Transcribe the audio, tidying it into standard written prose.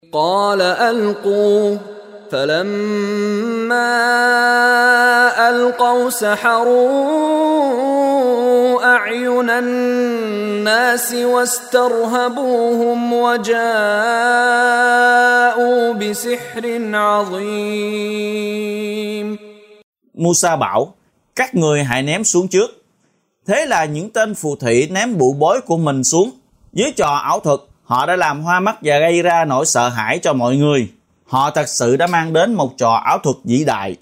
قال ألقوا فلما ألقوا سحروا أعين الناس واسترهبوهم وجاءوا بسحر عظيم. Musa bảo, các người hãy ném xuống trước. Thế là những tên phù thủy ném bụ bối của mình xuống. Dưới trò ảo thuật, họ đã làm hoa mắt và gây ra nỗi sợ hãi cho mọi người. Họ thật sự đã mang đến một trò ảo thuật vĩ đại.